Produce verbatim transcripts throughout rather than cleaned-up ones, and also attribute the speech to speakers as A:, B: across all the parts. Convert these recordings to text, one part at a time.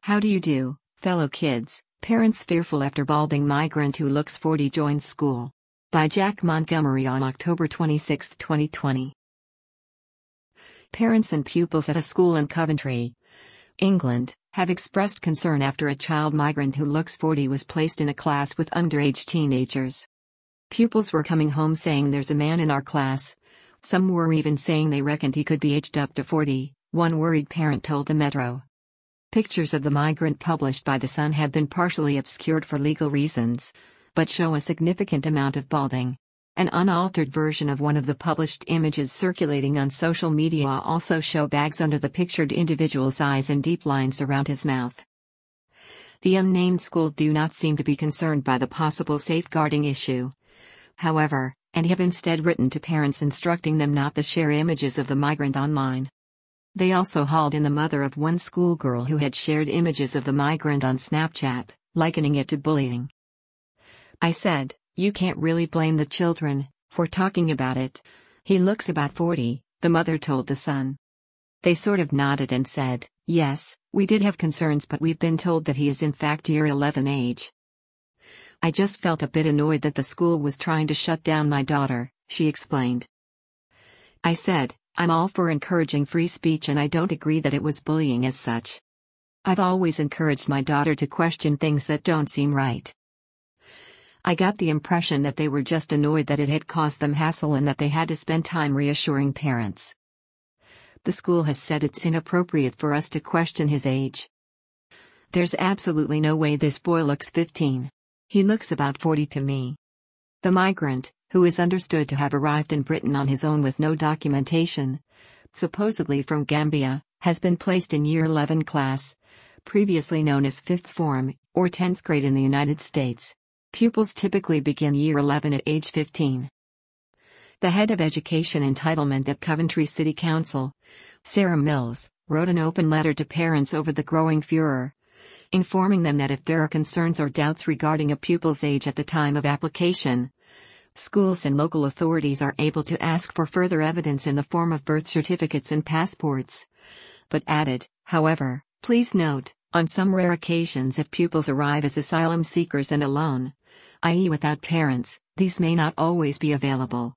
A: How do you do, fellow kids? Parents fearful after balding migrant who looks forty joins school. By Jack Montgomery on October twenty-sixth, twenty twenty. Parents and pupils at a school in Coventry, England, have expressed concern after a child migrant who looks forty was placed in a class with underage teenagers. Pupils were coming home saying there's a man in our class. Some were even saying they reckoned he could be aged up to forty, one worried parent told the Metro. Pictures of the migrant published by The Sun have been partially obscured for legal reasons, but show a significant amount of balding. An unaltered version of one of the published images circulating on social media also show bags under the pictured individual's eyes and deep lines around his mouth. The unnamed school do not seem to be concerned by the possible safeguarding issue, however, and have instead written to parents instructing them not to share images of the migrant online. They also hauled in the mother of one schoolgirl who had shared images of the migrant on Snapchat, likening it to bullying. I said, "You can't really blame the children for talking about it. He looks about forty, the mother told The Sun. They sort of nodded and said, "Yes, we did have concerns, but we've been told that he is in fact year eleven age." I just felt a bit annoyed that the school was trying to shut down my daughter, she explained. I said, "I'm all for encouraging free speech and I don't agree that it was bullying as such. I've always encouraged my daughter to question things that don't seem right." I got the impression that they were just annoyed that it had caused them hassle and that they had to spend time reassuring parents. The school has said it's inappropriate for us to question his age. "There's absolutely no way this boy looks fifteen. He looks about forty to me." The migrant, who is understood to have arrived in Britain on his own with no documentation, supposedly from Gambia, has been placed in year eleven class, previously known as fifth form, or tenth grade in the United States. Pupils typically begin year eleven at age fifteen. The head of education entitlement at Coventry City Council, Sarah Mills, wrote an open letter to parents over the growing furor, informing them that if there are concerns or doubts regarding a pupil's age at the time of application, schools and local authorities are able to ask for further evidence in the form of birth certificates and passports. But added, however, please note, on some rare occasions if pupils arrive as asylum seekers and alone, that is without parents, these may not always be available.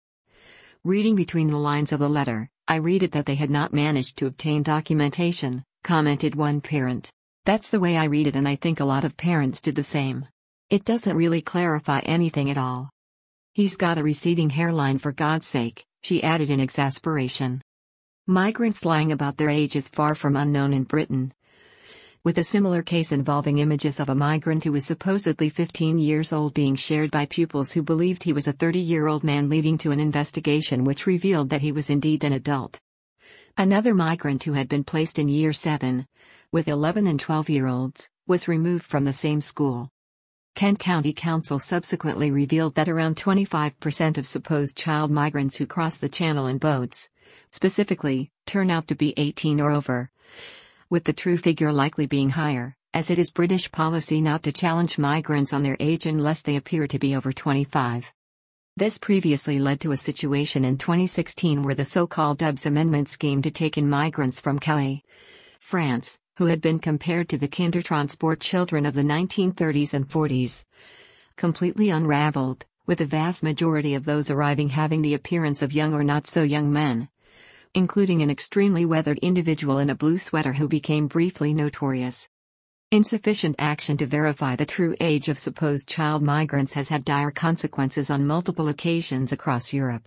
A: Reading between the lines of the letter, I read it that they had not managed to obtain documentation, commented one parent. That's the way I read it and I think a lot of parents did the same. It doesn't really clarify anything at all. He's got a receding hairline for God's sake, she added in exasperation. Migrants lying about their age is far from unknown in Britain, with a similar case involving images of a migrant who was supposedly fifteen years old being shared by pupils who believed he was a thirty-year-old man, leading to an investigation which revealed that he was indeed an adult. Another migrant who had been placed in year seven, with eleven and twelve-year-olds, was removed from the same school. Kent County Council subsequently revealed that around twenty-five percent of supposed child migrants who cross the channel in boats, specifically, turn out to be eighteen or over, with the true figure likely being higher, as it is British policy not to challenge migrants on their age unless they appear to be over twenty-five. This previously led to a situation in twenty sixteen where the so-called Dubs Amendment scheme to take in migrants from Calais, France, who had been compared to the Kindertransport children of the nineteen thirties and forties, completely unraveled, with the vast majority of those arriving having the appearance of young or not-so-young men, including an extremely weathered individual in a blue sweater who became briefly notorious. Insufficient action to verify the true age of supposed child migrants has had dire consequences on multiple occasions across Europe.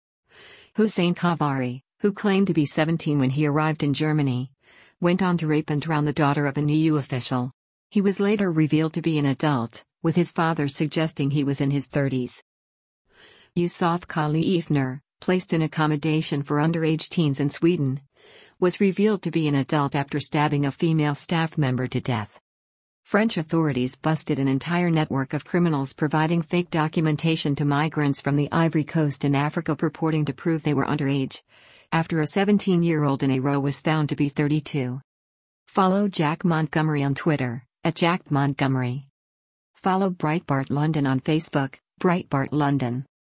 A: Hussein Kavari, who claimed to be seventeen when he arrived in Germany, went on to rape and drown the daughter of an E U official. He was later revealed to be an adult, with his father suggesting he was in his thirties. Yusuf Khalifner, placed in accommodation for underage teens in Sweden, was revealed to be an adult after stabbing a female staff member to death. French authorities busted an entire network of criminals providing fake documentation to migrants from the Ivory Coast and Africa purporting to prove they were underage, after a seventeen-year-old in a row was found to be thirty-two. Follow Jack Montgomery on Twitter, at Jack Montgomery. Follow Breitbart London on Facebook, Breitbart London.